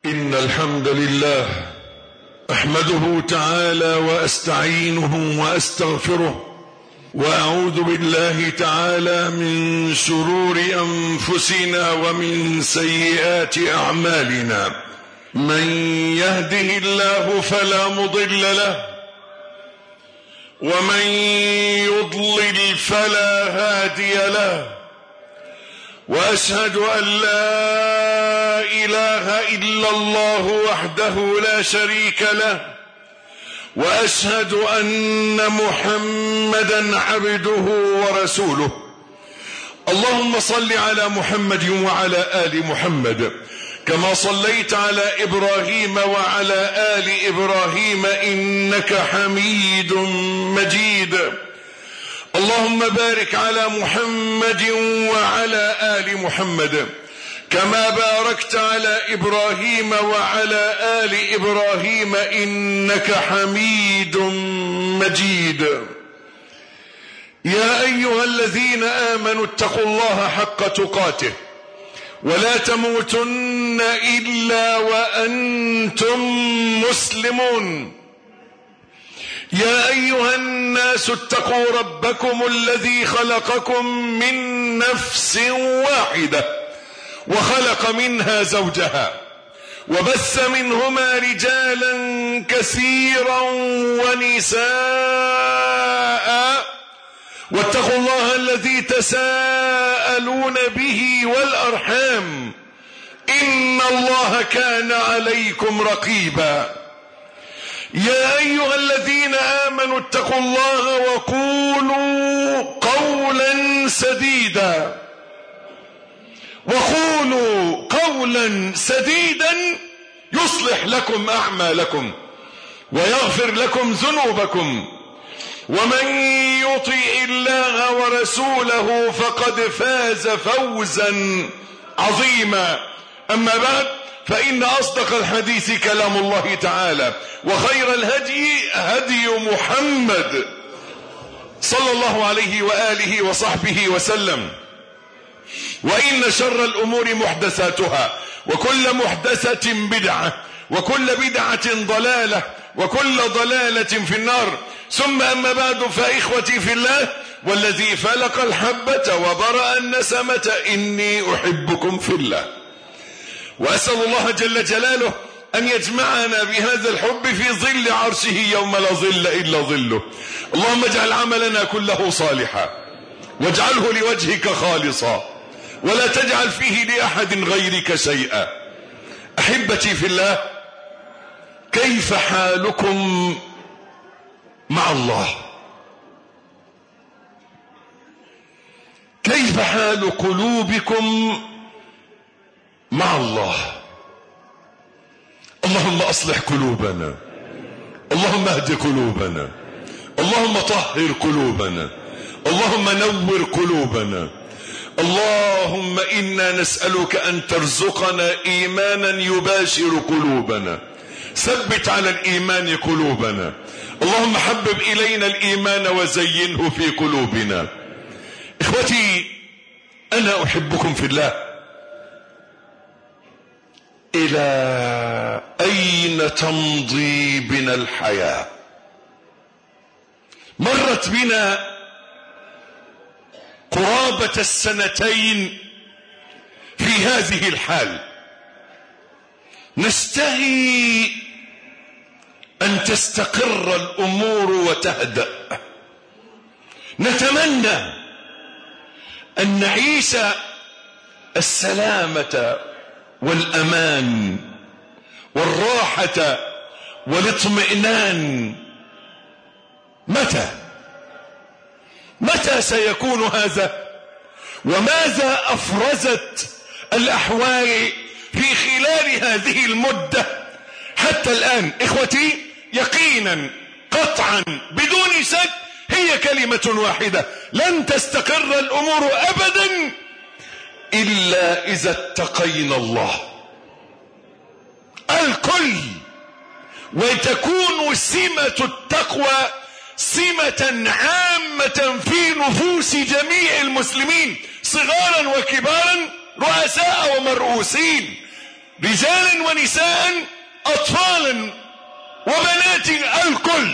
إن الحمد لله أحمده تعالى وأستعينه وأستغفره، وأعوذ بالله تعالى من شرور أنفسنا ومن سيئات أعمالنا. من يهده الله فلا مضل له، ومن يضلل فلا هادي له، وأشهد أن لا إله إلا الله وحده لا شريك له، وأشهد أن محمدا عبده ورسوله. اللهم صل على محمد وعلى آل محمد كما صليت على إبراهيم وعلى آل إبراهيم إنك حميد مجيد. اللهم بارك على محمد وعلى آل محمد كما باركت على إبراهيم وعلى آل إبراهيم إنك حميد مجيد. يا أيها الذين آمنوا اتقوا الله حق تقاته ولا تموتن إلا وأنتم مسلمون. يا أيها الناس اتقوا ربكم الذي خلقكم من نفس واحدة وخلق منها زوجها وبث منهما رجالا كثيرا ونساء، واتقوا الله الذي تساءلون به والأرحام إن الله كان عليكم رقيبا. يا أيها الذين آمنوا اتقوا الله وقولوا قولا سديدا يصلح لكم أعمالكم ويغفر لكم ذنوبكم، ومن يطع الله ورسوله فقد فاز فوزا عظيما. أما بعد، فإن أصدق الحديث كلام الله تعالى، وخير الهدي هدي محمد صلى الله عليه وآله وصحبه وسلم، وإن شر الأمور محدثاتها، وكل محدثة بدعة، وكل بدعة ضلالة، وكل ضلالة في النار. ثم أما بعد، فإخوتي في الله والذي فلق الحبة وبرأ النسمة إني أحبكم في الله، وأسأل الله جل جلاله أن يجمعنا بهذا الحب في ظل عرشه يوم لا ظل إلا ظله. اللهم اجعل عملنا كله صالحا، واجعله لوجهك خالصا، ولا تجعل فيه لأحد غيرك شيئا. أحبتي في الله، كيف حالكم مع الله؟ كيف حال قلوبكم مع الله؟ اللهم أصلح قلوبنا، اللهم اهد قلوبنا، اللهم طهر قلوبنا، اللهم نور قلوبنا. اللهم إنا نسألك أن ترزقنا إيمانا يباشر قلوبنا، ثبت على الإيمان قلوبنا. اللهم حبب إلينا الإيمان وزينه في قلوبنا. إخوتي، أنا أحبكم في الله. إلى أين تمضي بنا الحياة؟ مرت بنا قرابة السنتين في هذه الحال، نستهي أن تستقر الأمور وتهدأ، نتمنى أن نعيش السلامة والأمان والراحة والاطمئنان. متى سيكون هذا؟ وماذا أفرزت الأحوال في خلال هذه المدة حتى الآن؟ إخوتي، يقينا قطعا بدون شك هي كلمة واحدة: لن تستقر الأمور أبدا إلا إذا اتقينا الله الكل، وتكون سمة التقوى سمة عامة في نفوس جميع المسلمين، صغارا وكبارا، رؤساء ومرؤوسين. رجالا ونساء، أطفالا وبنات، الكل،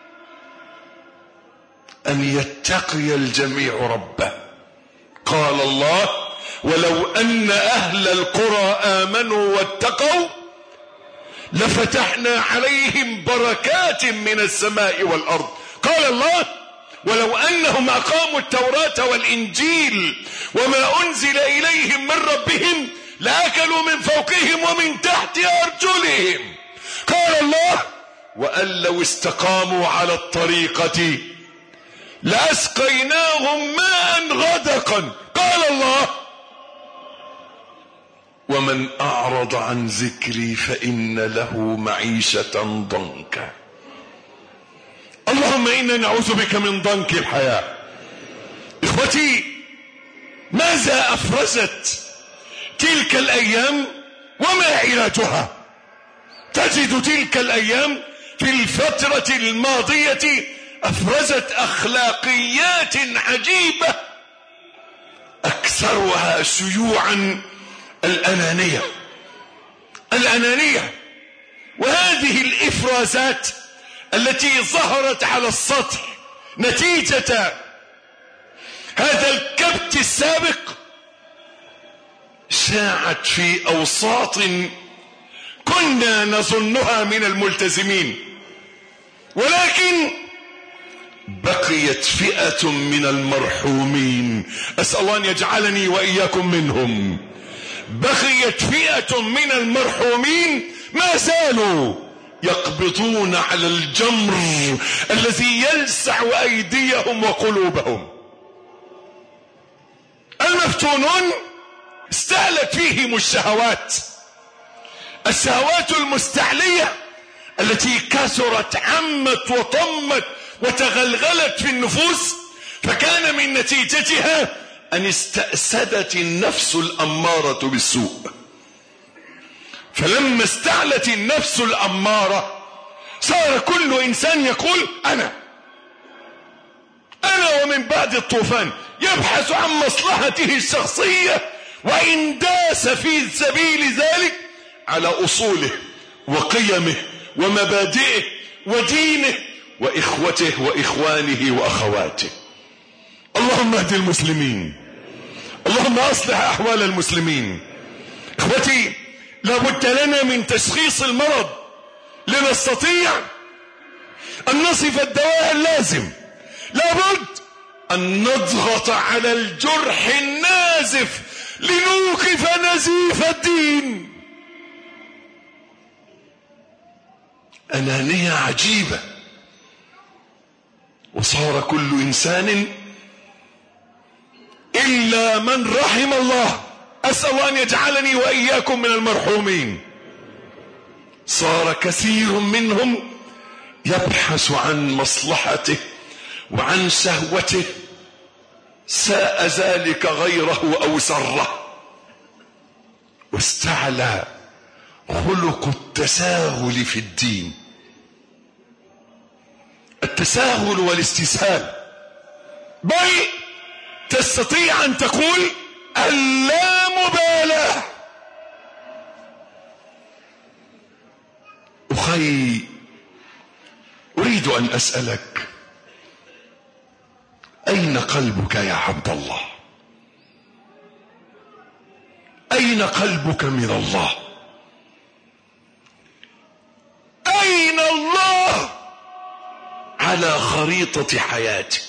أن يتقي الجميع ربه. قال الله: ولو أن أهل القرى آمنوا واتقوا لفتحنا عليهم بركات من السماء والأرض. قال الله: ولو أنهم أقاموا التوراة والإنجيل وما أنزل إليهم من ربهم لأكلوا من فوقهم ومن تحت أرجلهم. قال الله: وأن لو استقاموا على الطريقة لأسقيناهم ماء غدقا. قال الله: ومن أعرض عن ذكري فإن له معيشة ضنكا. اللهم إنا نعوذ بك من ضنك الحياة. إخوتي، ماذا أفرزت تلك الأيام وما علاجها؟ تجد تلك الأيام في الفترة الماضية أفرزت أخلاقيات عجيبة، أكثرها شيوعا الأنانية. وهذه الإفرازات التي ظهرت على السطح نتيجة هذا الكبت السابق شاعت في أوساط كنا نظنها من الملتزمين، ولكن بقيت فئة من المرحومين، أسأل الله أن يجعلني وإياكم منهم. بقيت فئة من المرحومين ما زالوا يقبضون على الجمر الذي يلسع أيديهم وقلوبهم. المفتونون استعلت فيهم الشهوات المستعلية التي كثرت عمت وطمت وتغلغلت في النفوس، فكان من نتيجتها أن استأسدت النفس الأمارة بالسوء. فلما استعلت النفس الأمارة صار كل إنسان يقول أنا ومن بعد الطوفان، يبحث عن مصلحته الشخصية، وإن داس في سبيل ذلك على أصوله وقيمه ومبادئه ودينه وإخوته وإخوانه وأخواته. اللهم اهد المسلمين، اللهم أصلح أحوال المسلمين. إخوتي، لابد لنا من تشخيص المرض لنستطيع أن نصف الدواء اللازم. لابد أن نضغط على الجرح النازف لنوقف نزيف الدين. أنانية عجيبة، وصار كل إنسان إلا من رحم الله، أسأل الله أن يجعلني وإياكم من المرحومين، صار كثير منهم يبحث عن مصلحته وعن شهوته، ساء ذلك غيره أو سره، واستعلى خلق التساهل في الدين، التساهل والاستسهال، بل تستطيع أن تقول اللامبالاة. أخي، أريد أن أسألك، أين قلبك يا عبد الله؟ أين قلبك من الله؟ أين الله على خريطة حياتك؟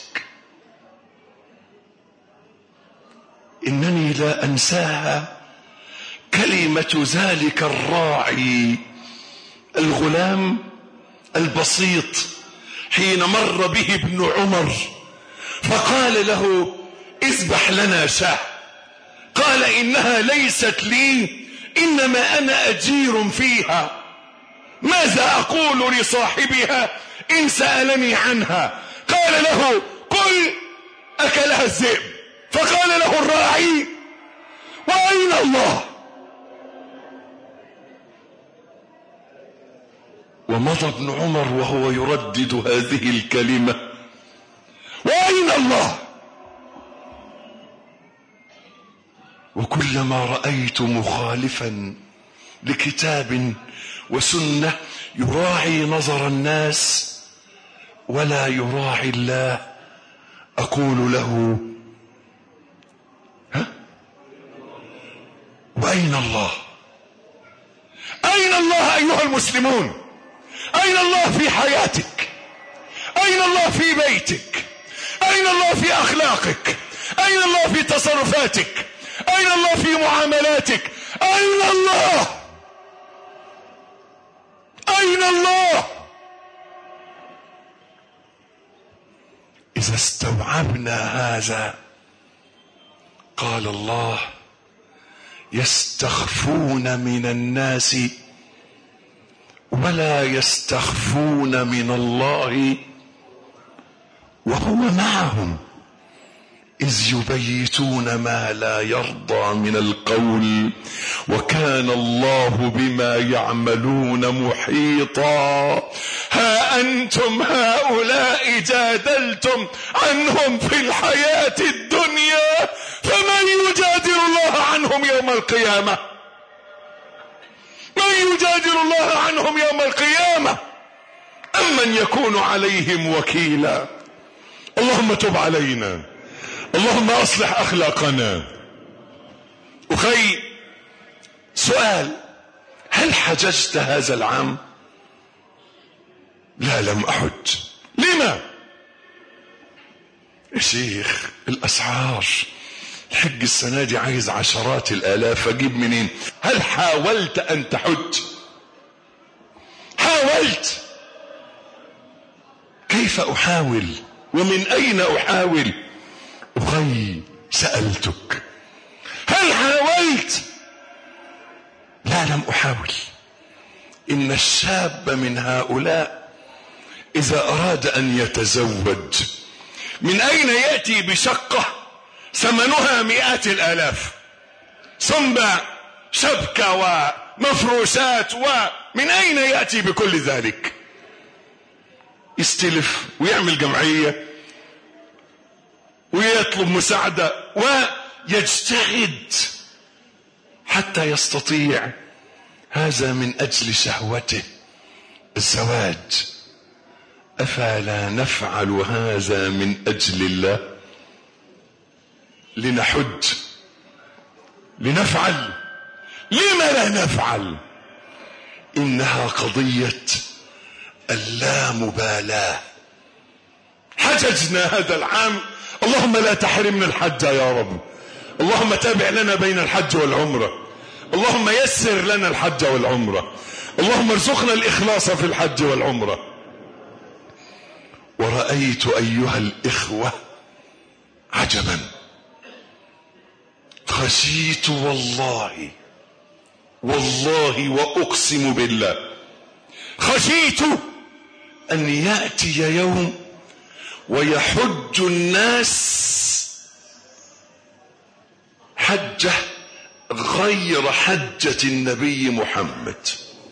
إنني لا أنساها كلمة ذلك الراعي الغلام البسيط حين مر به ابن عمر فقال له اذبح لنا شاة، قال إنها ليست لي، إنما أنا أجير فيها، ماذا أقول لصاحبها إن سألني عنها؟ قال له قل أكلها الذئب. فقال له الراعي وأين الله؟ ومضى ابن عمر وهو يردد هذه الكلمة، وأين الله؟ وكلما رأيت مخالفا لكتاب وسنة يراعي نظر الناس ولا يراعي الله، أقول له وأين الله؟ أين الله أيها المسلمون؟ أين الله في حياتك؟ أين الله في بيتك؟ أين الله في أخلاقك؟ أين الله في تصرفاتك؟ أين الله في معاملاتك؟ أين الله؟ أين الله؟ إذا استوعبنا هذا قال الله يستخفون من الناس ولا يستخفون من الله وهو معهم إذ يبيتون ما لا يرضى من القول وكان الله بما يعملون محيطا. ها أنتم هؤلاء جادلتم عنهم في الحياة الدنيا فمن يجادل الله عنهم يوم القيامة؟ من يجادل الله عنهم يوم القيامة؟ أمن يكون عليهم وكيلا؟ اللهم تب علينا، اللهم أصلح أخلاقنا. أخي سؤال، هل حججت هذا العام؟ لا لم أحج. لما؟ يا شيخ الأسعار، الحج السنة دي عايز عشرات الآلاف، أجيب منين؟ هل حاولت أن تحج؟ حاولت؟ كيف أحاول ومن أين أحاول؟ أخي سألتك هل حاولت؟ لا لم أحاول. إن الشاب من هؤلاء إذا أراد أن يتزوج من أين يأتي بشقة ثمنها مئات الآلاف ثم شبكة ومفروشات، ومن أين يأتي بكل ذلك؟ يستلف ويعمل جمعية ويطلب مساعدة ويجتهد حتى يستطيع. هذا من أجل شهوته الزواج. أفلا نفعل هذا من أجل الله؟ لنحج، لنفعل، لما لا نفعل؟ إنها قضية اللامبالاة. حججنا هذا العام، اللهم لا تحرمنا الحج يا رب. اللهم تابع لنا بين الحج والعمرة، اللهم يسر لنا الحج والعمرة، اللهم ارزقنا الإخلاص في الحج والعمرة. ورأيت أيها الإخوة عجبا، خشيت والله وأقسم بالله، خشيت أن يأتي يوم ويحج الناس حجة غير حجة النبي محمد،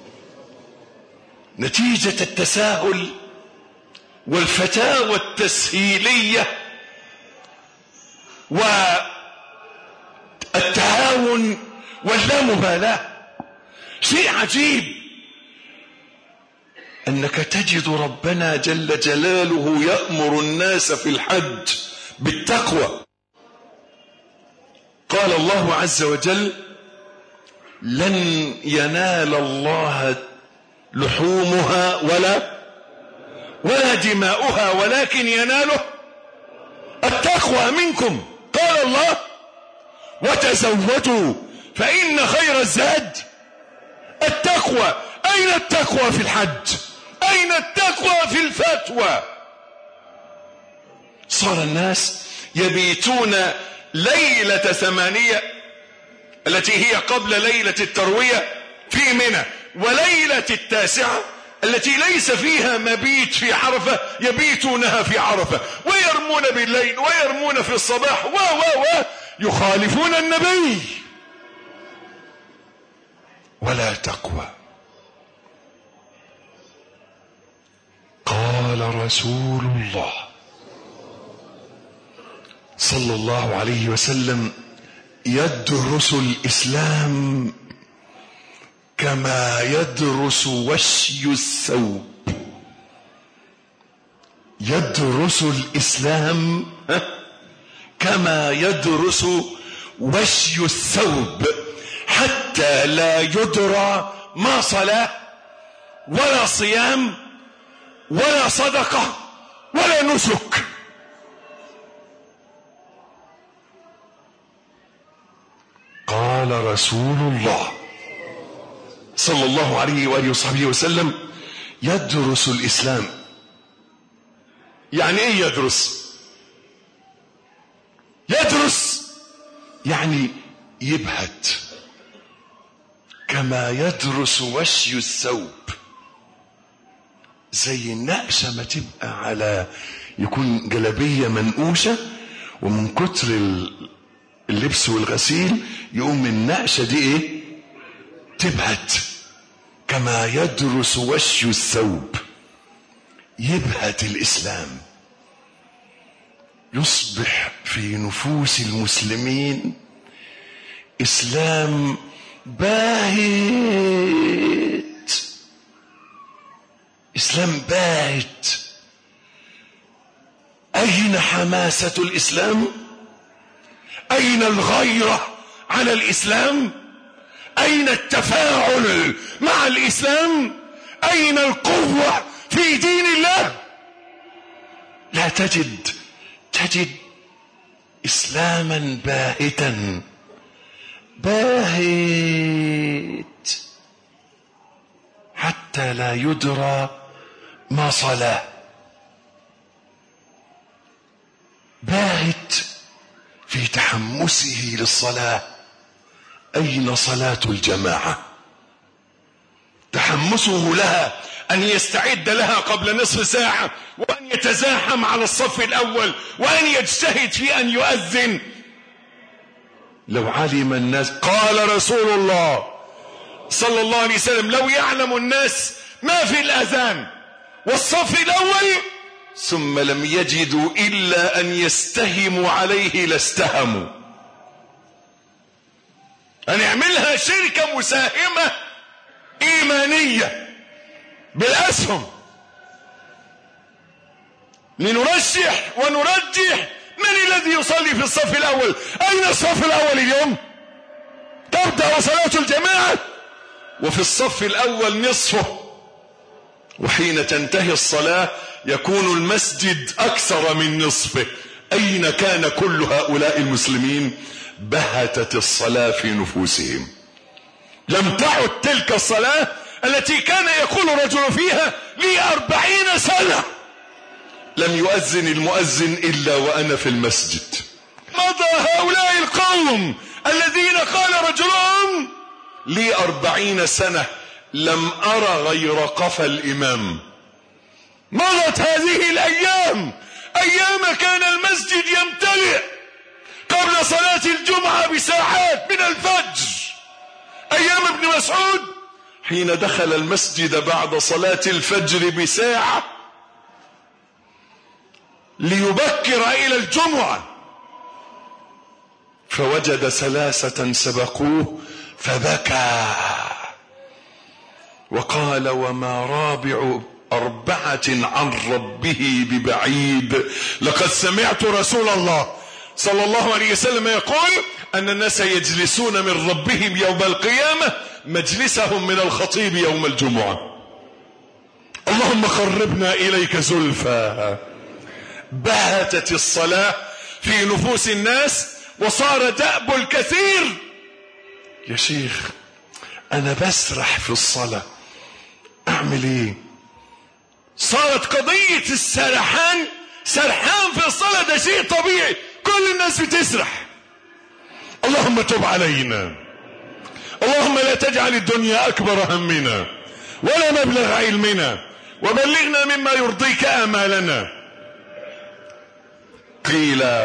نتيجة التساهل والفتاوى التسهيلية والتهاون واللامبالاة. شيء عجيب أنك تجد ربنا جل جلاله يأمر الناس في الحج بالتقوى. قال الله عز وجل لن ينال الله لحومها ولا دماؤها ولكن يناله التقوى منكم. قال الله وتزودوا فإن خير الزاد التقوى. أين التقوى في الحج؟ أين التقوى في الفتوى؟ صار الناس يبيتون ليلة 8 التي هي قبل ليلة التروية في منى، وليلة 9 التي ليس فيها مبيت في عرفة يبيتونها في عرفة، ويرمون بالليل ويرمون في الصباح يخالفون النبي. ولا تقوى. قال رسول الله صلى الله عليه وسلم يدرس الإسلام كما يدرس وشي الثوب. يدرس الإسلام كما يدرس وشي الثوب، حتى لا يدرى ما صلاة ولا صيام ولا صدقة ولا نسك. قال رسول الله صلى الله عليه وآله وصحبه وسلم: يدرس الإسلام. يعني ايه يدرس؟ يدرس يعني يبهت، كما يدرس وشي الثوب. زي النقشة ما تبقى على، يكون جلبية منقوشة ومن كتر اللبس والغسيل يقوم النقشة دي ايه؟ تبهت. كما يدرس وشي الثوب، يبهت الإسلام، يصبح في نفوس المسلمين إسلام باهت، إسلام باهت. أين حماسة الإسلام؟ أين الغيرة على الإسلام؟ أين التفاعل مع الإسلام؟ أين القوة في دين الله؟ لا تجد إسلاما باهتا، باهت حتى لا يدرى ما صلاه، باهت في تحمسه للصلاة. أين صلاة الجماعة؟ تحمسه لها، أن يستعد لها قبل نصف ساعة، وأن يتزاحم على الصف الأول، وأن يجتهد في أن يؤذن. لو علم الناس، قال رسول الله صلى الله عليه وسلم: لو يعلم الناس ما في الأذان والصف الأول ثم لم يجدوا إلا أن يستهموا عليه لاستهموا. أن يعملها شركة مساهمة إيمانية بالأسهم، لنرشح ونرجح من الذي يصلي في الصف الأول. أين الصف الأول اليوم؟ تبدأ صلاة الجماعة وفي الصف الأول نصفه، وحين تنتهي الصلاة يكون المسجد أكثر من نصفه. أين كان كل هؤلاء المسلمين؟ بهتت الصلاة في نفوسهم. لم تعد تلك الصلاة التي كان يقول الرجل فيها: لي 40 سنة لم يؤذن المؤذن إلا وأنا في المسجد. مضى هؤلاء القوم الذين قال رجلهم: لي 40 سنة لم أرى غير قفا الإمام. مضت هذه الأيام، أيام كان المسجد يمتلئ قبل صلاة الجمعة بساعات من الفجر. أيام ابن مسعود حين دخل المسجد بعد صلاة الفجر بساعة ليبكر إلى الجمعة، فوجد 3 سبقوه فبكى وقال: وما رابع 4 عن ربه ببعيد. لقد سمعت رسول الله صلى الله عليه وسلم يقول أن الناس يجلسون من ربهم يوم القيامة مجلسهم من الخطيب يوم الجمعة. اللهم قربنا إليك زلفى. بهتت الصلاة في نفوس الناس وصار دأب الكثير: يا شيخ أنا بسرح في الصلاة، أعمل إيه؟ صارت قضية السرحان، سرحان في الصلاة ده شيء طبيعي، كل الناس بتسرح. اللهم تب علينا، اللهم لا تجعل الدنيا أكبر همنا ولا مبلغ علمنا، وبلغنا مما يرضيك آمالنا. قيل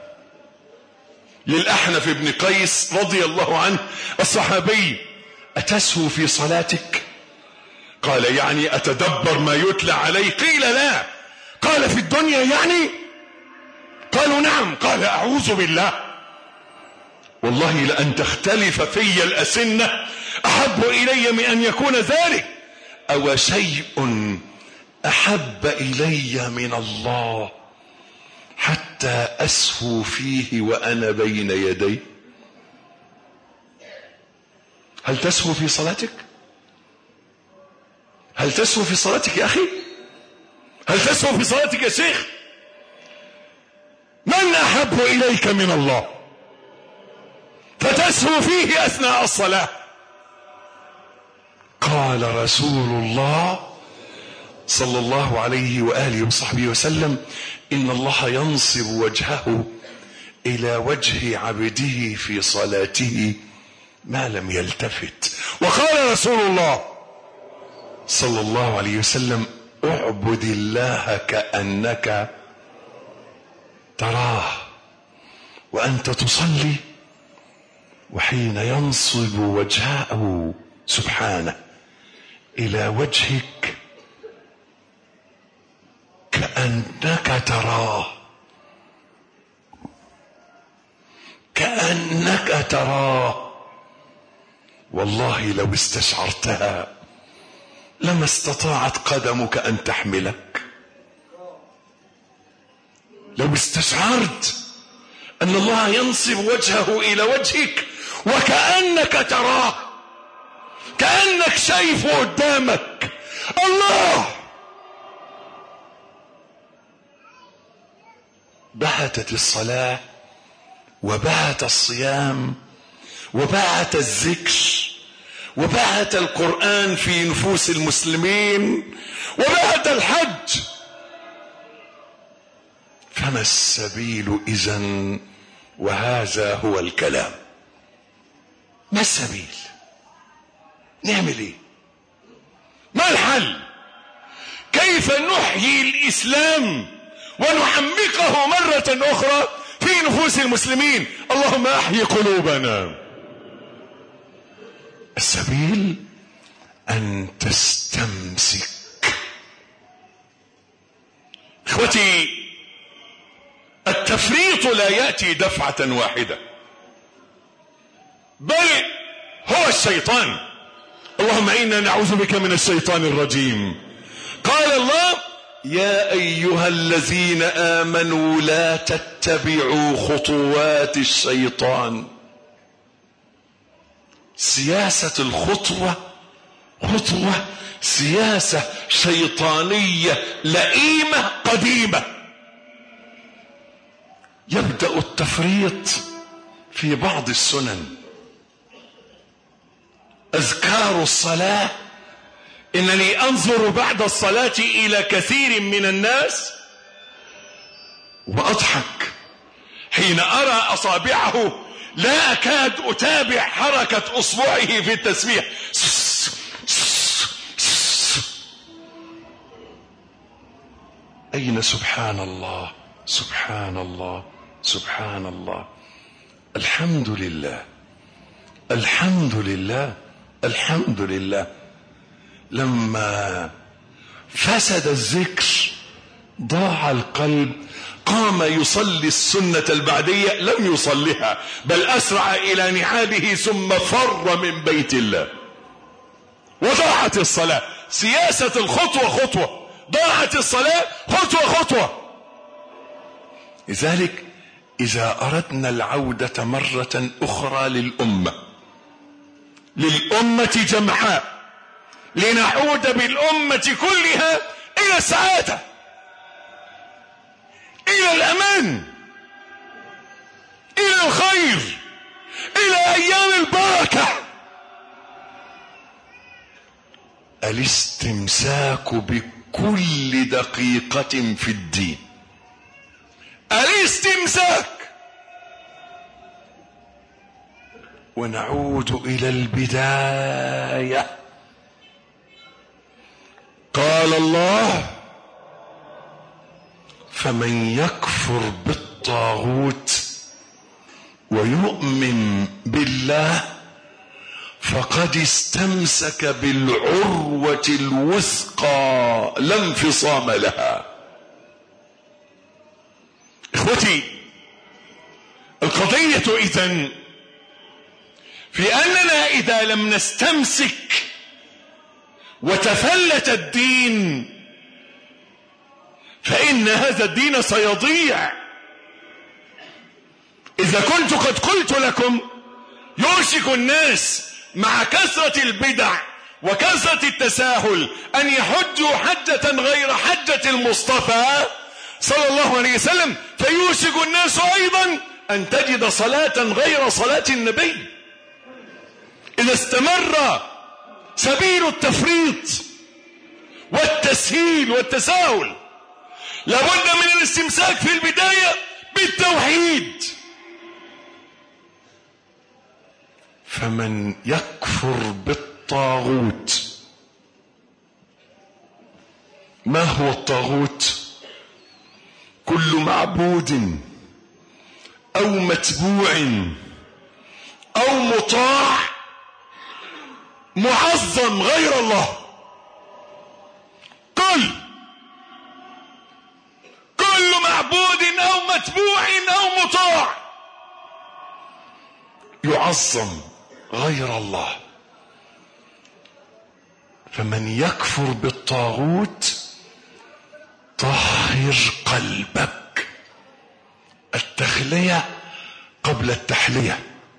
للأحنف بن قيس رضي الله عنه الصحابي: أتسهو في صلاتك؟ قال: يعني أتدبر ما يتلى علي؟ قيل: لا. قال: في الدنيا يعني؟ قالوا: نعم. قال: أعوذ بالله، والله لأن تختلف في الأسنة أحب إلي من أن يكون ذلك. أو شيء أحب إلي من الله حتى أسهو فيه وأنا بين يديه. هل تسهو في صلاتك؟ هل تسهو في صلاتك يا أخي؟ هل تسهو في صلاتك يا شيخ؟ من أحب إليك من الله فتسهو فيه أثناء الصلاة؟ قال رسول الله صلى الله عليه وآله وصحبه وسلم: إن الله ينصب وجهه إلى وجه عبده في صلاته ما لم يلتفت. وقال رسول الله صلى الله عليه وسلم: اعبد الله كأنك تراه وأنت تصلي. وحين ينصب وجهه سبحانه إلى وجهك كأنك تراه، كأنك تراه، والله لو استشعرتها لما استطاعت قدمك أن تحملك. لو استشعرت أن الله ينصب وجهه إلى وجهك وكأنك تراه، كأنك شايفه قدامك، الله، بهتت الصلاة وبهت الصيام وبهت الذكر وبهت القرآن في نفوس المسلمين وبهت الحج. فما السبيل إذن؟ وهذا هو الكلام. ما السبيل؟ نعمل ايه؟ ما الحل؟ كيف نحيي الإسلام ونعمقه مرة أخرى في نفوس المسلمين؟ اللهم أحيي قلوبنا. السبيل أن تستمسك. إخوتي، التفريط لا يأتي دفعة واحدة، بل هو الشيطان. اللهم إنا نعوذ بك من الشيطان الرجيم. قال الله: يا أيها الذين آمنوا لا تتبعوا خطوات الشيطان. سياسة الخطوة خطوة سياسة شيطانية لئيمة قديمة. يبدأ التفريط في بعض السنن. أذكار الصلاة، إنني أنظر بعد الصلاة إلى كثير من الناس وأضحك حين أرى أصابعه لا أكاد أتابع حركة أصبعه في التسبيح. أين سبحان الله سبحان الله سبحان الله. الحمد لله الحمد لله الحمد لله. لما فسد الذكر ضاع القلب، قام يصلي السنة البعدية لم يصلها، بل أسرع إلى نعاله ثم فر من بيت الله، وضاعت الصلاة. سياسة الخطوة خطوة، ضاعت الصلاة خطوة خطوة. لذلك إذا أردنا العودة مرة أخرى للأمة جمعاء، لنعود بالأمة كلها إلى السعادة، إلى الأمان، إلى الخير، إلى أيام البركة، الاستمساك بكل دقيقة في الدين. الاستمساك. ونعود إلى البداية. قال الله: فمن يكفر بالطاغوت ويؤمن بالله فقد استمسك بالعروة الوثقى لا انفصام لها. اخوتي، القضية إذن في أننا إذا لم نستمسك وتفلت الدين فإن هذا الدين سيضيع. إذا كنت قد قلت لكم يوشك الناس مع كثرة البدع وكثرة التساهل أن يحجوا حجة غير حجة المصطفى صلى الله عليه وسلم، فيوشك الناس أيضا أن تجد صلاة غير صلاة النبي. إذا استمر سبيل التفريط والتسهيل والتساهل لابد من الاستمساك في البداية بالتوحيد. فمن يكفر بالطاغوت. ما هو الطاغوت؟ كل معبود أو متبوع أو مطاع معظم غير الله. كل معبود أو متبوع أو مطاع يعظم غير الله. فمن يكفر بالطاغوت طهر قلبك. التخلية قبل التحلية.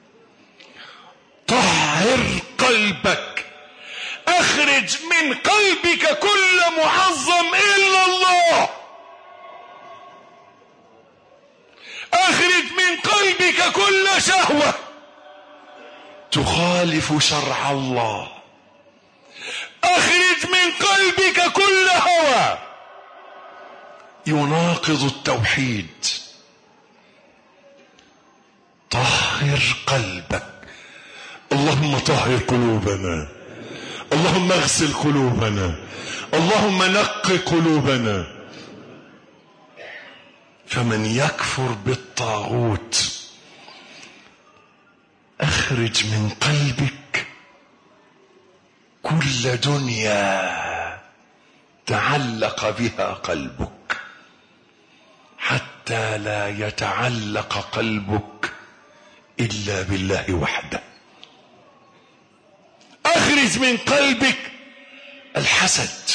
طهر قلبك، اخرج من قلبك كل معظم الا الله. اخرج من قلبك كل شهوة تخالف شرع الله. اخرج من قلبك كل هوى يناقض التوحيد. طهر قلبك. اللهم طهر قلوبنا، اللهم اغسل قلوبنا، اللهم نق قلوبنا. فمن يكفر بالطاغوت اخرج من قلبك كل دنيا تعلق بها قلبك حتى لا يتعلق قلبك إلا بالله وحده. اخرج من قلبك الحسد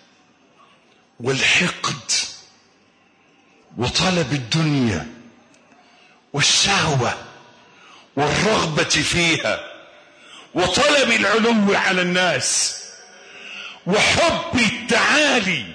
والحقد وطلب الدنيا والشهوة والرغبة فيها وطلب العلو على الناس وحب التعالي.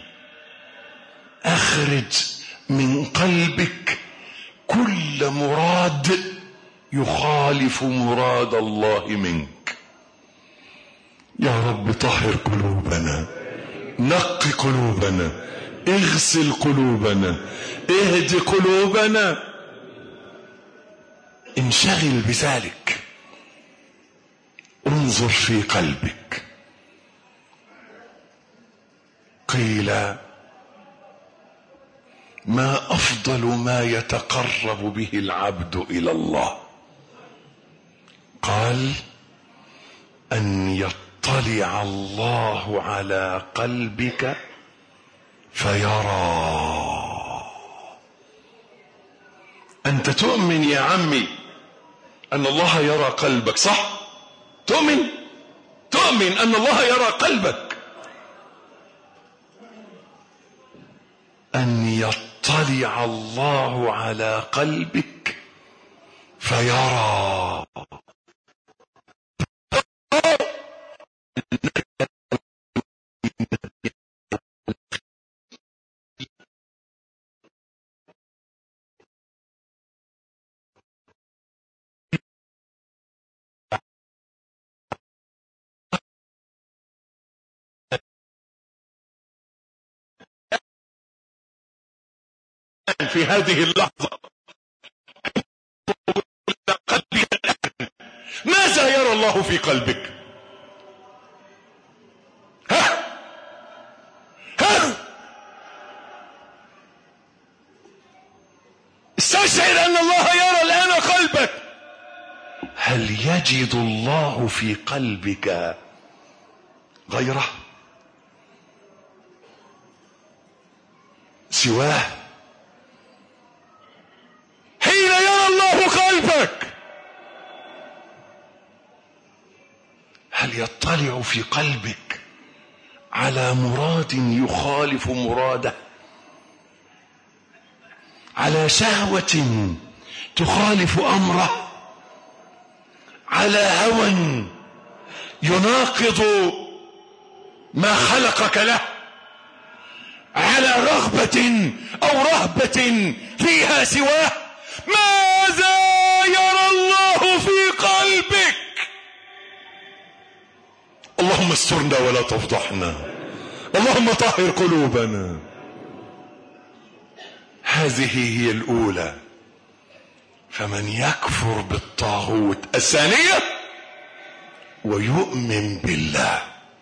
اخرج من قلبك كل مراد يخالف مراد الله منك. يا رب طهر قلوبنا، نق قلوبنا، اغسل قلوبنا، اهد قلوبنا. انشغل بذلك. انظر في قلبك. قيل ما افضل ما يتقرب به العبد الى الله؟ قال ان يطلع الله على قلبك فيرى. انت تؤمن يا عمي ان الله يرى قلبك، صح؟ تؤمن ان الله يرى قلبك. ان يطلع الله على قلبك فيرى. في هذه اللحظة ماذا يرى الله في قلبك؟ ها استشعر ان الله يرى الان قلبك. هل يجد الله في قلبك غيره سواه؟ حين يرى الله قلبك هل يطلع في قلبك على مراد يخالف مراده؟ على شهوة تخالف أمره؟ على هوى يناقض ما خلقك له؟ على رغبة أو رهبة فيها سواه؟ ماذا يرى الله في قلبك؟ اللهم استرنا ولا تفضحنا، اللهم طهر قلوبنا. هذه هي الأولى. فمن يكفر بالطاغوت. الثانية ويؤمن بالله.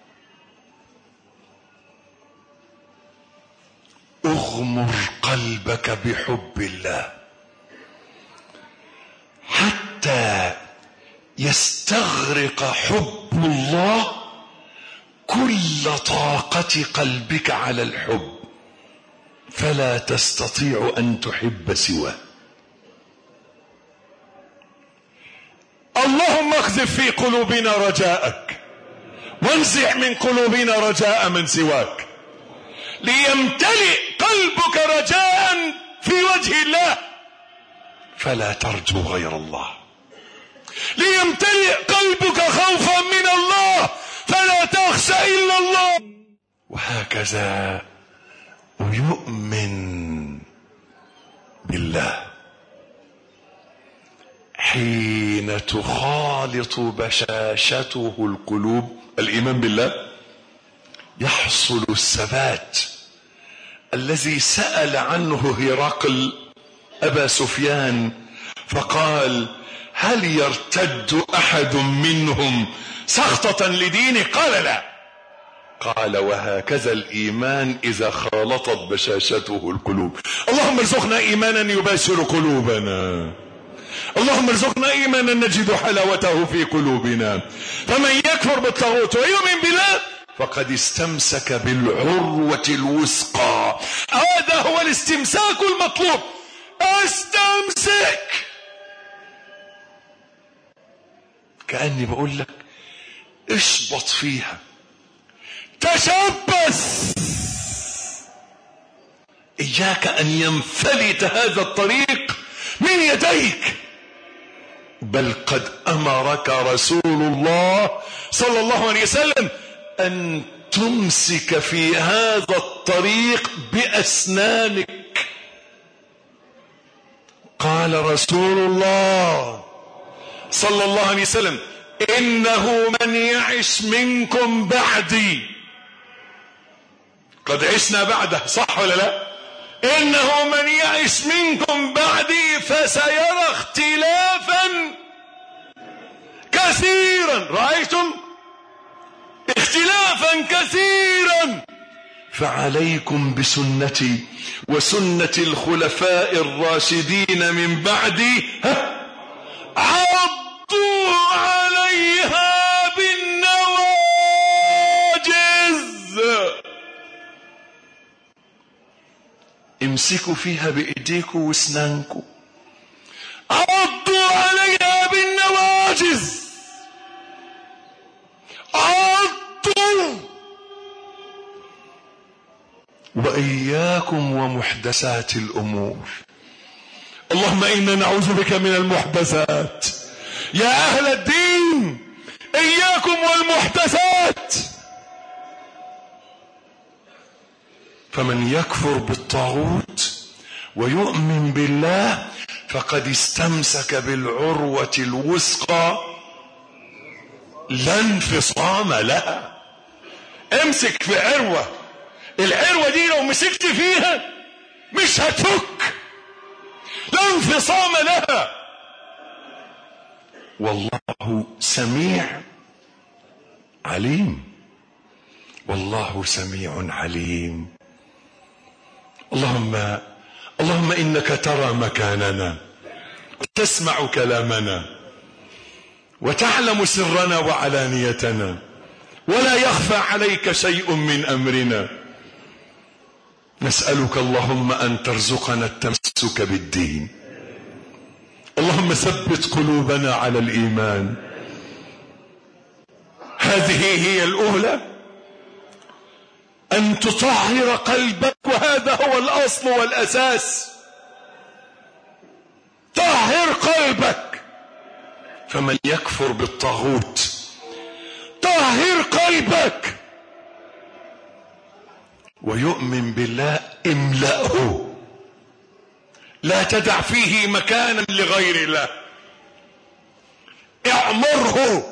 اغمر قلبك بحب الله حتى يستغرق حب الله كل طاقة قلبك على الحب، فلا تستطيع أن تحب سواه. اللهم اخذف في قلوبنا رجاءك، وانزع من قلوبنا رجاء من سواك، ليمتلئ قلبك رجاء في وجه الله فلا ترجو غير الله، ليمتلئ قلبك خوفا من الله فلا تخشى إلا الله. وهكذا ويؤمن بالله حين تخالط بشاشته القلوب. الإيمان بالله يحصل الثبات الذي سأل عنه هرقل أبا سفيان فقال: هل يرتد أحد منهم سخطة لدينه؟ قال: لا. قال: وهكذا الإيمان إذا خالطت بشاشته القلوب. اللهم ارزقنا إيمانا يباشر قلوبنا، اللهم ارزقنا إيمانا نجد حلاوته في قلوبنا. فمن يكفر بالطاغوت ويؤمن بالله فقد استمسك بالعروة الوثقى. هذا هو الاستمساك المطلوب. استمسك، كأني بقول لك اشبط فيها، تشبث. إياك أن ينفلت هذا الطريق من يديك، بل قد أمرك رسول الله صلى الله عليه وسلم أن تمسك في هذا الطريق بأسنانك. قال رسول الله صلى الله عليه وسلم: إنه من يعش منكم بعدي. قد عشنا بعده، صح ولا لا؟ إنه من يعش منكم بعدي فسيرى اختلافا كثيرا. رأيتم اختلافا كثيرا، فعليكم بسنتي وسنة الخلفاء الراشدين من بعدي، عضوا عليها بالنواجذ. امسكوا فيها بإيديكم واسنانكم، عضوا عليها بالنواجذ، عضوا. وإياكم ومحدثات الأمور. اللهم إنا نعوذ بك من المحدثات. يا أهل الدين إياكم والمحدثات. فمن يكفر بالطاغوت ويؤمن بالله فقد استمسك بالعروة الوثقى لا انفصام لها. امسك في عروة، العروة دي لو مسكت فيها مش هتفك، لا انفصام لها. والله سميع عليم، والله سميع عليم. اللهم إنك ترى مكاننا وتسمع كلامنا وتعلم سرنا وعلانيتنا، ولا يخفى عليك شيء من أمرنا. نسألك اللهم أن ترزقنا التمسك بالدين. اللهم ثبت قلوبنا على الإيمان. هذه هي الأولى، أن تطهر قلبك، وهذا هو الأصل والأساس. طهر قلبك، فمن يكفر بالطاغوت طهر قلبك ويؤمن بالله املأه، لا تدع فيه مكانا لغير الله، اعمره.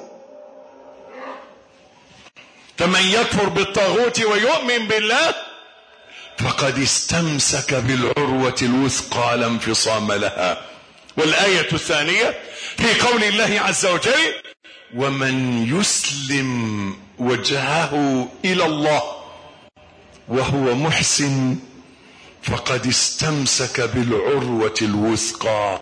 فمن يكفر بالطاغوت ويؤمن بالله فقد استمسك بالعروة الوثقى لا انفصام لها. والآية الثانية في قول الله عز وجل: ومن يسلم وجهه إلى الله وهو محسن فقد استمسك بالعروة الوثقى.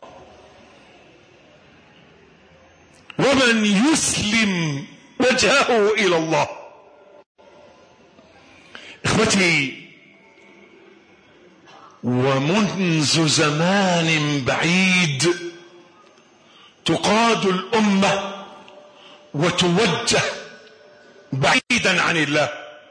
ومن يسلم وجهه إلى الله. إخوتي، ومنذ زمان بعيد تقاد الأمة وتوجه بعيدا عن الله.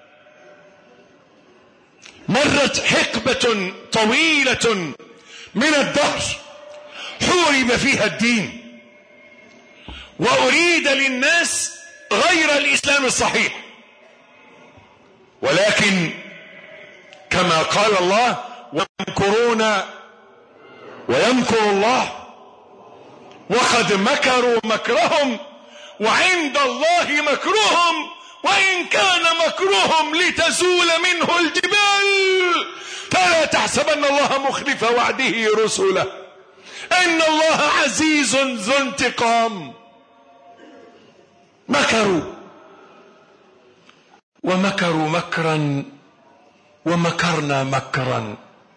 مرت حقبة طويلة من الدهر حورب فيها الدين، وأريد للناس غير الإسلام الصحيح، ولكن كما قال الله: ويمكرون ويمكر الله وقد مكروا مكرهم وعند الله مكرهم وإن كان مكرهم لتزول منه الجبال فلا تحسبن الله مخلف وعده رسله إن الله عزيز ذو انتقام. مكروا ومكروا مكرا ومكرنا مكرا،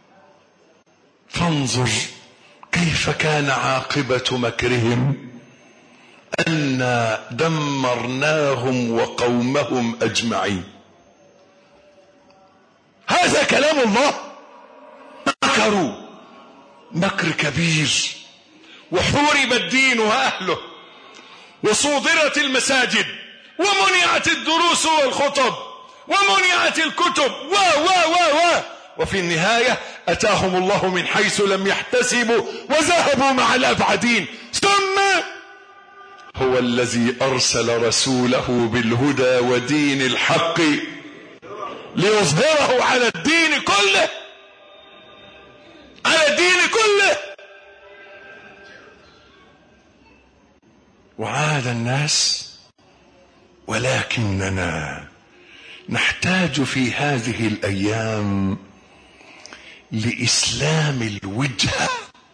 فانظر كيف كان عاقبة مكرهم أنا دمرناهم وقومهم أجمعين. هذا كلام الله. مكروا مكر كبير، وحورب الدين وأهله، وصودرت المساجد، ومنعت الدروس والخطب، ومنعت الكتب وفي النهاية أتاهم الله من حيث لم يحتسبوا وذهبوا مع الأبعدين. ثم هو الذي أرسل رسوله بالهدى ودين الحق ليظهره على الدين كله، على الدين كله. وعاد الناس، ولكننا نحتاج في هذه الأيام لإسلام الوجهة،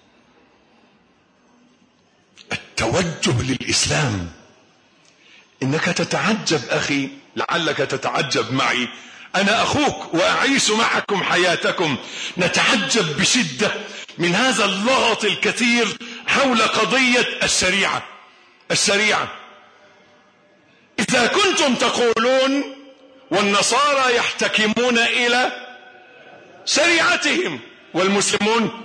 التوجه للإسلام. إنك تتعجب أخي، لعلك تتعجب معي، أنا أخوك وأعيش معكم حياتكم، نتعجب بشدة من هذا اللغط الكثير حول قضية الشريعة. إذا كنتم تقولون والنصارى يحتكمون إلى شريعتهم والمسلمون،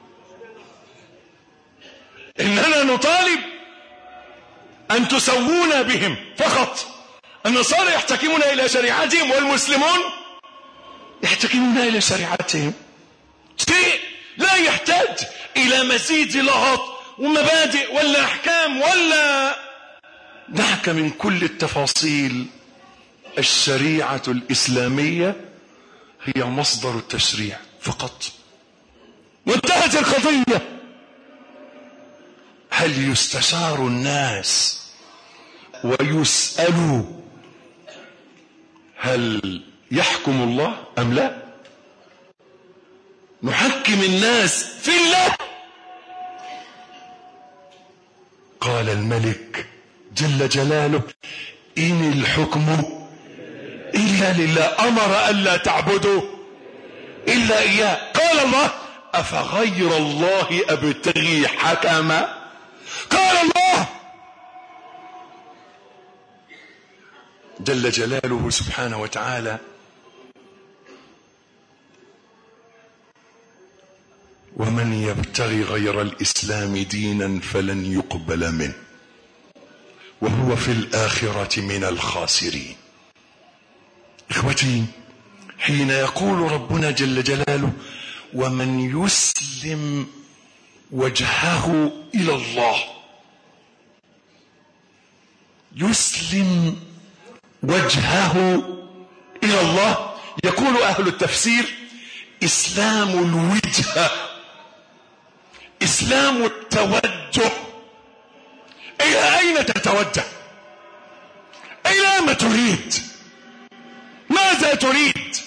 إننا نطالب أن تسوونا بهم فقط. النصارى يحتكمون إلى شريعتهم والمسلمون يحتكمون إلى شريعتهم، شيء لا يحتاج إلى مزيد لغط ومبادئ ولا أحكام ولا دعك من كل التفاصيل. الشريعة الإسلامية هي مصدر التشريع فقط، وانتهت القضية. هل يستشار الناس ويسألوا هل يحكم الله أم لا؟ نحكم الناس في الله. قال الملك جل جلاله: إن الحكم إلا لله، أمر ألا تعبدوا إلا إياه. قال الله: أفغير الله أبتغي حكما؟ قال الله جل جلاله سبحانه وتعالى: ومن يبتغي غير الإسلام دينا فلن يقبل منه وهو في الآخرة من الخاسرين. إخوتي، حين يقول ربنا جل جلاله ومن يسلم وجهه إلى الله، يسلم وجهه إلى الله، يقول أهل التفسير إسلام الوجهة، إسلام التوجه. إلى أين تتوجه؟ إلى ما تريد؟ ماذا تريد؟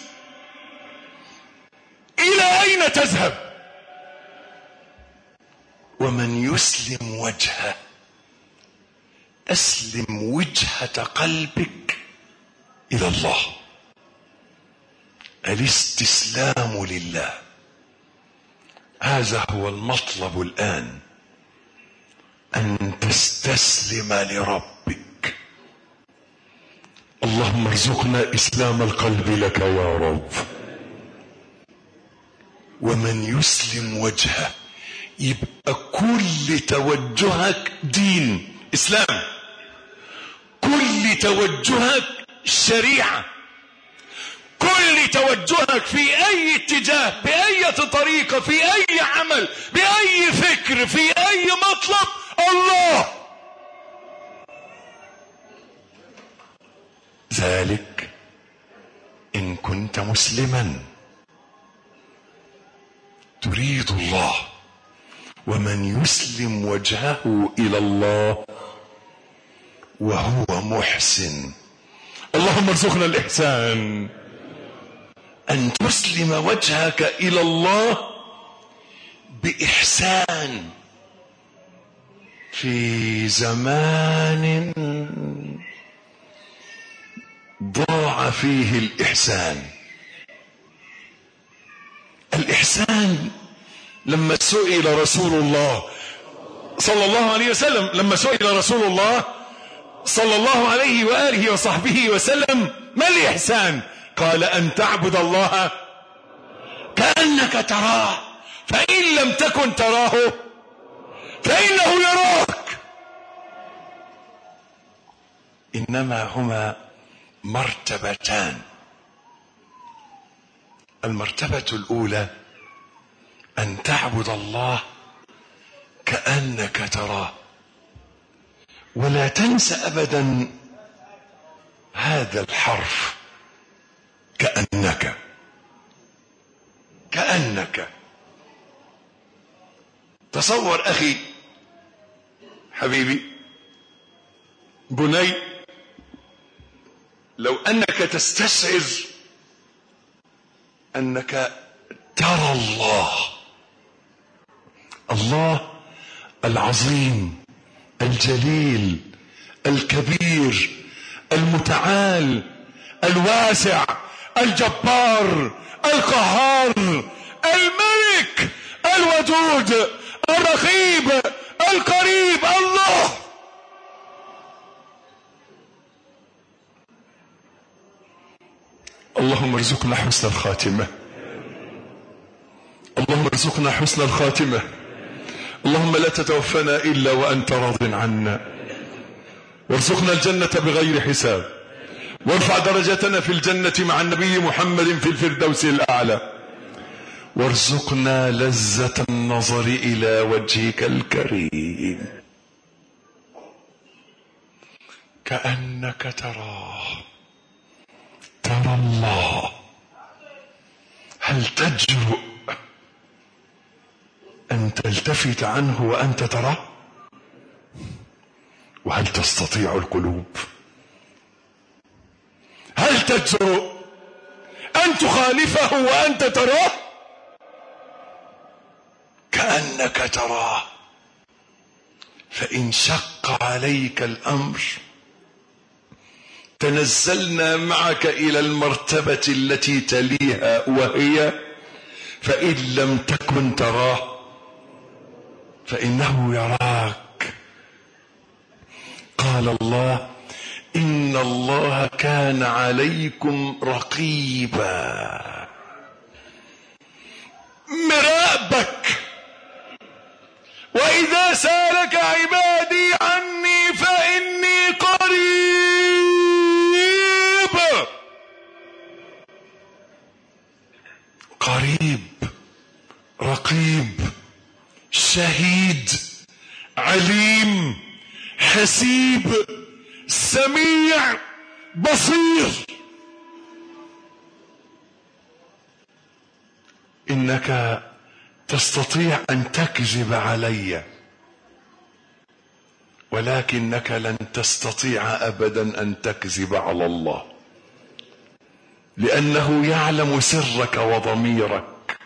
إلى أين تذهب؟ ومن يسلم وجهه، أسلم وجهة قلبك إلى الله. الاستسلام لله، هذا هو المطلب الآن، أن تستسلم لربك. اللهم ارزقنا إسلام القلب لك يا رب. ومن يسلم وجهه، يبقى كل توجهك دين إسلام، كل توجهك شريعة، كل توجهك في أي اتجاه، بأي طريقة، في أي عمل، بأي فكر، في أي مطلب، الله. ذلك إن كنت مسلما تريد الله. ومن يسلم وجهه إلى الله وهو محسن. اللهم ارزقنا الإحسان، أن تسلم وجهك إلى الله بإحسان. في زمان ضاع فيه الإحسان. الإحسان لما سئل رسول الله صلى الله عليه وسلم، لما سئل رسول الله صلى الله عليه وآله وصحبه وسلم ما الإحسان؟ قال أن تعبد الله كأنك تراه، فإن لم تكن تراه فإنه يراك. إنما هما مرتبتان. المرتبة الأولى أن تعبد الله كأنك تراه، ولا تنسى أبدا هذا الحرف كأنك. كأنك تصور أخي حبيبي بني، لو أنك تستشعر أنك ترى الله، الله العظيم الجليل الكبير المتعال الواسع الجبار القهار الملك الودود الرقيب القريب، الله. اللهم ارزقنا حسن الخاتمة، اللهم ارزقنا حسن الخاتمة. اللهم لا تتوفنا إلا وأنت راض عنا، وارزقنا الجنة بغير حساب، وارفع درجتنا في الجنة مع النبي محمد في الفردوس الأعلى، وارزقنا لذة النظر إلى وجهك الكريم كأنك تراه، ترى الله. هل تجرؤ أن تلتفت عنه وأنت تراه؟ وهل تستطيع القلوب؟ هل تجرؤ أن تخالفه وأنت تراه؟ كأنك تراه. فإن شق عليك الأمر تنزلنا معك إلى المرتبة التي تليها، وهي فإن لم تكن تراه فإنه يراك. قال الله إن الله كان عليكم رقيبا، مراقبك. وإذا سألك عبادي عني فإني قريب رقيب شهيد عليم حسيب سميع بصير. إنك تستطيع أن تكذب علي، ولكنك لن تستطيع أبدا أن تكذب على الله، لأنه يعلم سرك وضميرك،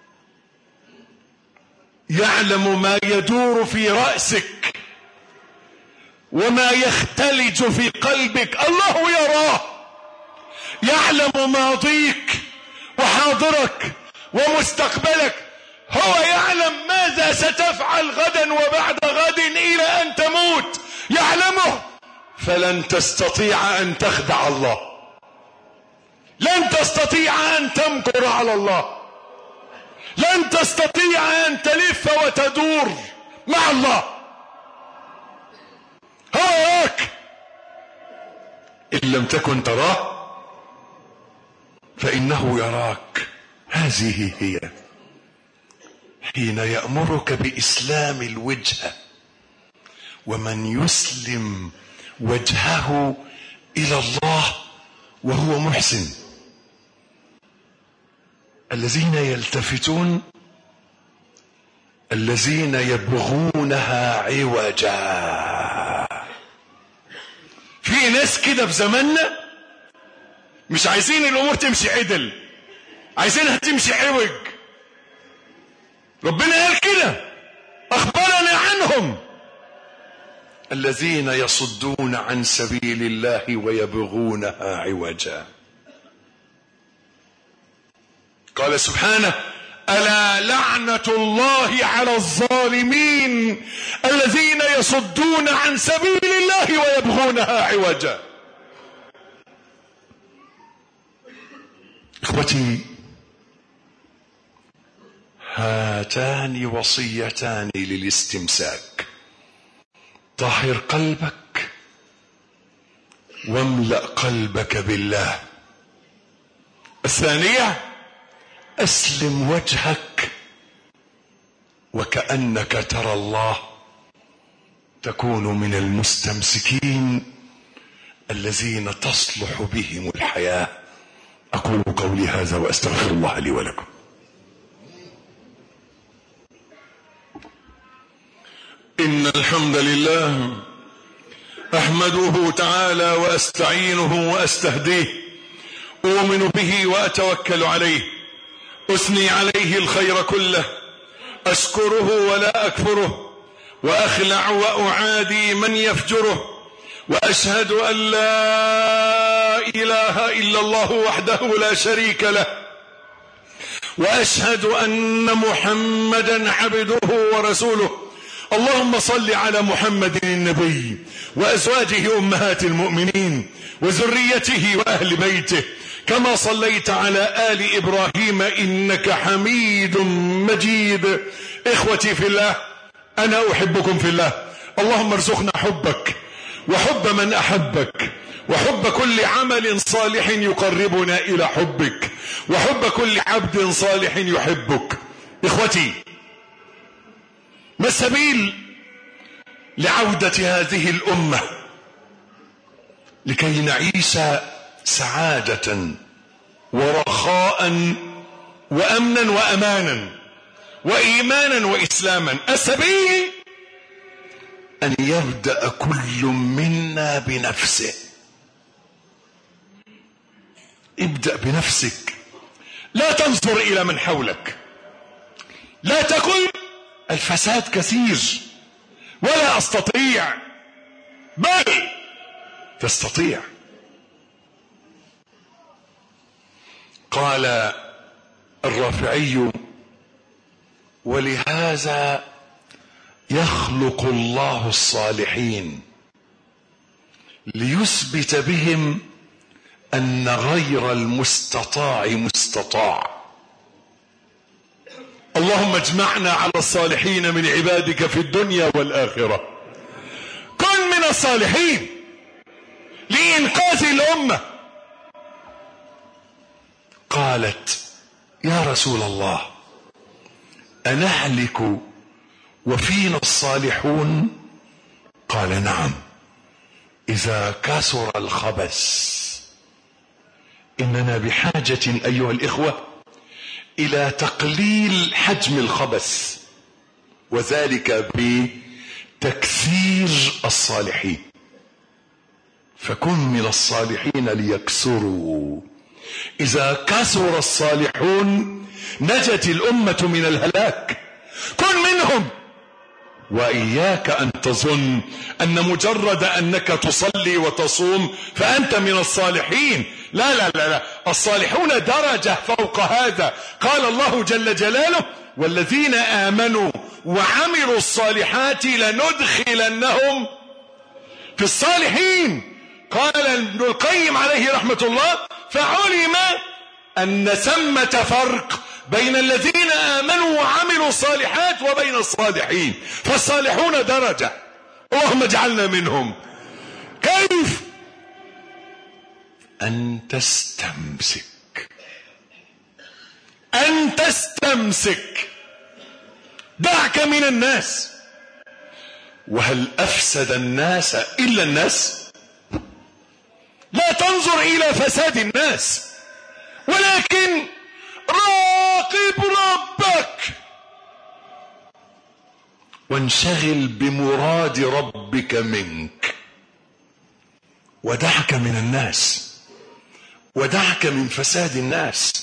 يعلم ما يدور في رأسك وما يختلج في قلبك. الله يراه، يعلم ماضيك وحاضرك ومستقبلك. هو يعلم ماذا ستفعل غدا وبعد غد إلى أن تموت، يعلمه. فلن تستطيع أن تخدع الله، لن تستطيع أن تمكر على الله، لن تستطيع أن تلف وتدور مع الله. هو يراك، إن لم تكن تراه فإنه يراك. هذه هي حين يأمرك بإسلام الوجهة. ومن يسلم وجهه إلى الله وهو محسن. الذين يلتفتون، الذين يبغونها عوجا. في ناس كده في زماننا مش عايزين الأمور تمشي عدل، عايزينها تمشي عوج. ربنا قال كده، أخبرنا عنهم: الذين يصدون عن سبيل الله ويبغونها عوجا. قال سبحانه: ألا لعنة الله على الظالمين الذين يصدون عن سبيل الله ويبغونها عوجا. إخوتي، هاتان وصيتان للاستمساك: طهر قلبك واملأ قلبك بالله. الثانية: أسلم وجهك وكأنك ترى الله، تكون من المستمسكين الذين تصلح بهم الحياة. أقول قولي هذا وأستغفر الله لي ولكم. إن الحمد لله أحمده تعالى وأستعينه وأستهديه، أؤمن به وأتوكل عليه، أثني عليه الخير كله، أشكره ولا أكفره، وأخلع وأعادي من يفجره، وأشهد أن لا إله إلا الله وحده لا شريك له، وأشهد أن محمدا عبده ورسوله. اللهم صل على محمد النبي وأزواجه أمهات المؤمنين وذريته وأهل بيته، كما صليت على آل إبراهيم إنك حميد مجيد. إخوتي في الله، أنا أحبكم في الله. اللهم ارزقنا حبك وحب من أحبك، وحب كل عمل صالح يقربنا إلى حبك، وحب كل عبد صالح يحبك. إخوتي، ما السبيل لعودة هذه الأمة لكي نعيش سعادة ورخاء وأمنا وأمانا وإيمانا وإسلاما؟ السبيل أن يبدأ كل منا بنفسه. ابدأ بنفسك، لا تنظر إلى من حولك، لا تقل الفساد كثير ولا أستطيع، بل تستطيع. قال الرافعي: ولهذا يخلق الله الصالحين ليثبت بهم أن غير المستطاع مستطاع. اللهم اجمعنا على الصالحين من عبادك في الدنيا والآخرة. كن من الصالحين لإنقاذ الأمة. قالت يا رسول الله أنهلك وفينا الصالحون؟ قال نعم، إذا كثر الخبث. إننا بحاجة أيها الإخوة إلى تقليل حجم الخبث، وذلك بتكثير الصالحين. فكن من الصالحين ليكثروا. إذا كثر الصالحون نجت الأمة من الهلاك. كن منهم. وإياك أن تظن أن مجرد أنك تصلي وتصوم فأنت من الصالحين. لا لا لا لا، الصالحون درجة فوق هذا. قال الله جل جلاله: والذين آمنوا وعملوا الصالحات لندخلنهم في الصالحين. قال ابن القيم عليه رحمة الله: فعلم أن ثمة فرق بين الذين آمنوا وعملوا الصالحات وبين الصالحين. فالصالحون درجة، اللهم اجعلنا منهم. كيف؟ أن تستمسك. دعك من الناس. وهل أفسد الناس إلا الناس؟ لا تنظر إلى فساد الناس، ولكن راقب ربك وانشغل بمراد ربك منك. ودعك من الناس، ودعك من فساد الناس،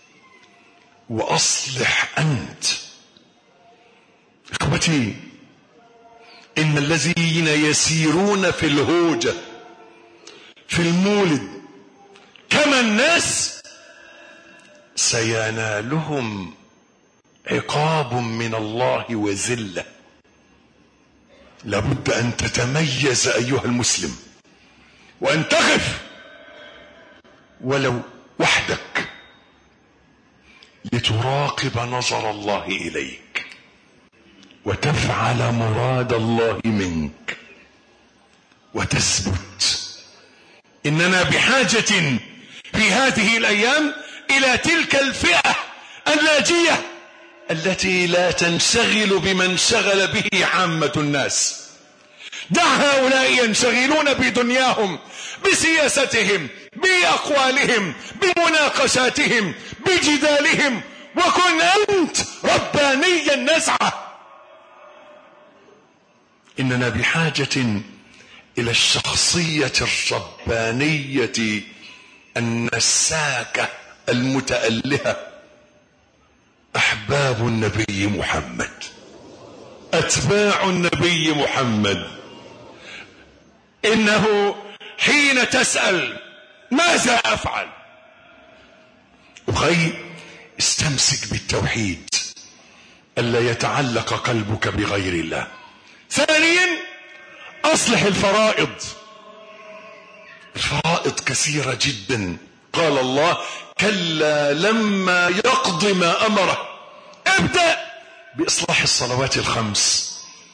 وأصلح أنت. إخوتي، إن الذين يسيرون في الهوجة في المولد كما الناس سينالهم عقاب من الله وذلة. لابد أن تتميز أيها المسلم، وأن تقف ولو وحدك لتراقب نظر الله إليك وتفعل مراد الله منك وتثبت. إننا بحاجة في هذه الأيام إلى تلك الفئة الناجية التي لا تنشغل بمن شغل به عامة الناس. دع هؤلاء ينشغلون بدنياهم، بسياستهم، بأقوالهم، بمناقشاتهم، بجدالهم، وكن أنت ربانيا نزعة. إننا بحاجة إلى الشخصية الربانية النساكة المتألهة. أحباب النبي محمد، أتباع النبي محمد، إنه حين تسأل ماذا أفعل؟ أخي، استمسك بالتوحيد، ألا يتعلق قلبك بغير الله. ثانيا، أصلح الفرائض. الفرائض كثيرة جدا. قال الله: كلا لما يقض ما أمره. ابدأ بإصلاح الصلوات الخمس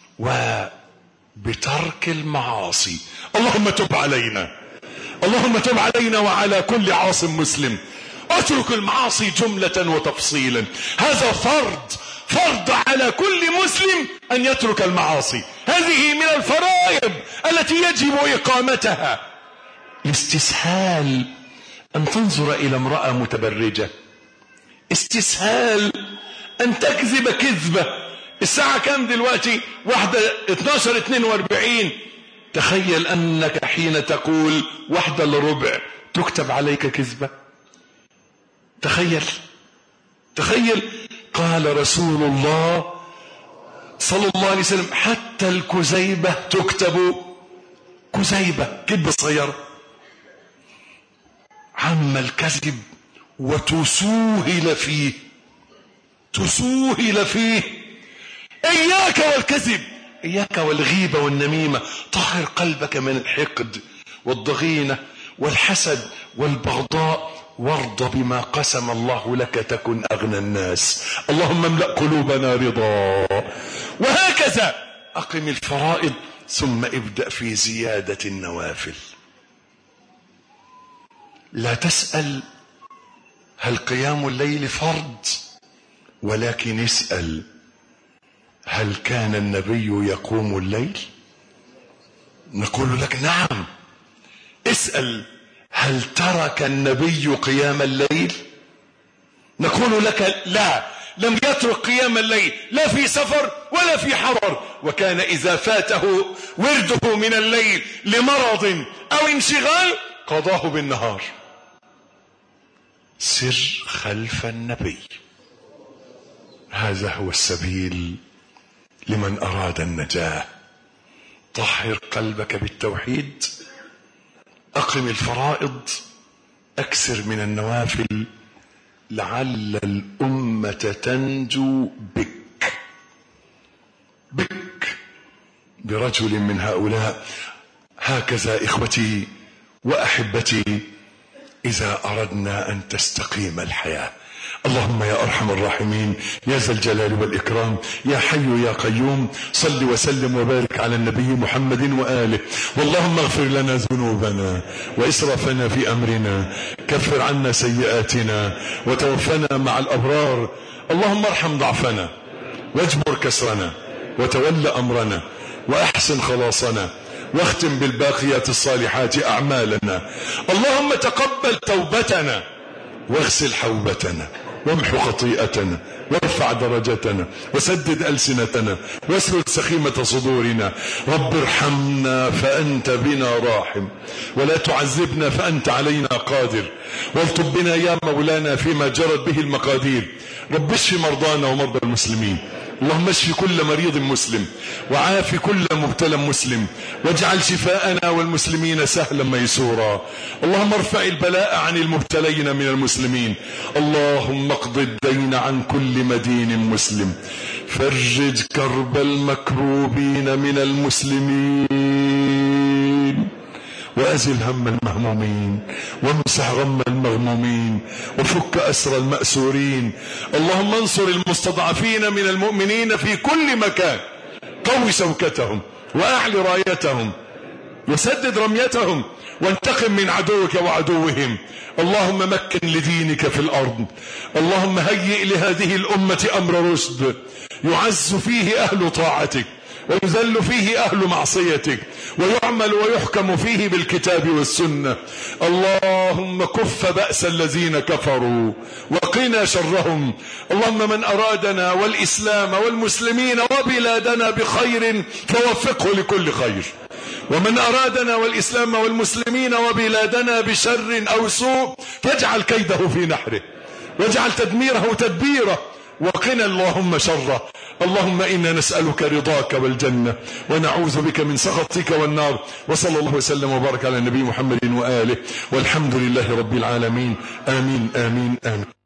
وبترك المعاصي. اللهم تب علينا، اللهم تب علينا وعلى كل عاص مسلم. اترك المعاصي جملة وتفصيلا. هذا فرض على كل مسلم أن يترك المعاصي. هذه من الفرائض التي يجب إقامتها. استسهال أن تنظر إلى امرأة متبرجة، استسهال أن تكذب كذبة. الساعة كم دلوقتي؟ 12:42. تخيل أنك حين تقول 1:15 تكتب عليك كذبة. تخيل. قال رسول الله صلى الله عليه وسلم: حتى الكذيبة تكتب كذيبة، كذبة صغيرة. عم الكذب وتسوهل فيه. إياك والكذب، إياك والغيبة والنميمة. طهر قلبك من الحقد والضغينة والحسد والبغضاء، وارض بما قسم الله لك تكن أغنى الناس. اللهم املأ قلوبنا رضا. وهكذا أقم الفرائض ثم ابدأ في زيادة النوافل. لا تسأل هل قيام الليل فرض؟ ولكن اسأل: هل كان النبي يقوم الليل؟ نقول لك نعم. اسأل: هل ترك النبي قيام الليل؟ نقول لك لا، لم يترك قيام الليل لا في سفر ولا في حضر، وكان إذا فاته ورده من الليل لمرض أو انشغال قضاه بالنهار. سر خلف النبي، هذا هو السبيل لمن أراد النجاة. طهر قلبك بالتوحيد، أقم الفرائض، أكثر من النوافل، لعل الأمة تنجو بك برجل من هؤلاء. هكذا إخوتي وأحبتي إذا أردنا أن تستقيم الحياة. اللهم يا أرحم الراحمين، يا ذا الجلال والإكرام، يا حي يا قيوم، صل وسلم وبارك على النبي محمد وآله. واللهم اغفر لنا ذنوبنا وإسرافنا في أمرنا، كفر عنا سيئاتنا وتوفنا مع الأبرار. اللهم ارحم ضعفنا واجبر كسرنا وتول أمرنا وأحسن خلاصنا، واختم بالباقيات الصالحات أعمالنا. اللهم تقبل توبتنا واغسل حوبتنا وامحو خطيئتنا وارفع درجتنا وسدد ألسنتنا واسلل سخيمة صدورنا. رب ارحمنا فأنت بنا راحم، ولا تعذبنا فأنت علينا قادر، والطب بنا يا مولانا فيما جرت به المقادير. رب اشف مرضانا ومرضى المسلمين، اللهم اشف كل مريض مسلم وعاف كل مبتلى مسلم، واجعل شفاءنا والمسلمين سهلا ميسورا. اللهم ارفع البلاء عن المبتلين من المسلمين. اللهم اقض الدين عن كل مدين مسلم، فرج كرب المكروبين من المسلمين، وأزل هم المهمومين، وامسح غم المغمومين، وفك أسر المأسورين. اللهم انصر المستضعفين من المؤمنين في كل مكان، قوي شوكتهم وأعل رايتهم وسدد رميتهم، وانتقم من عدوك وعدوهم. اللهم مكن لدينك في الأرض. اللهم هيئ لهذه الأمة أمر رشد، يعز فيه أهل طاعتك ويذل فيه أهل معصيتك، ويعمل ويحكم فيه بالكتاب والسنة. اللهم كف بأس الذين كفروا وقنا شرهم. اللهم من أرادنا والإسلام والمسلمين وبلادنا بخير فوفقه لكل خير، ومن أرادنا والإسلام والمسلمين وبلادنا بشر أو سوء فاجعل كيده في نحره واجعل تدميره تدبيره، وقنا اللهم شره. اللهم إنا نسألك رضاك والجنة، ونعوذ بك من سخطك والنار. وصلى الله وسلم وبارك على النبي محمد وآله، والحمد لله رب العالمين. آمين آمين آمين.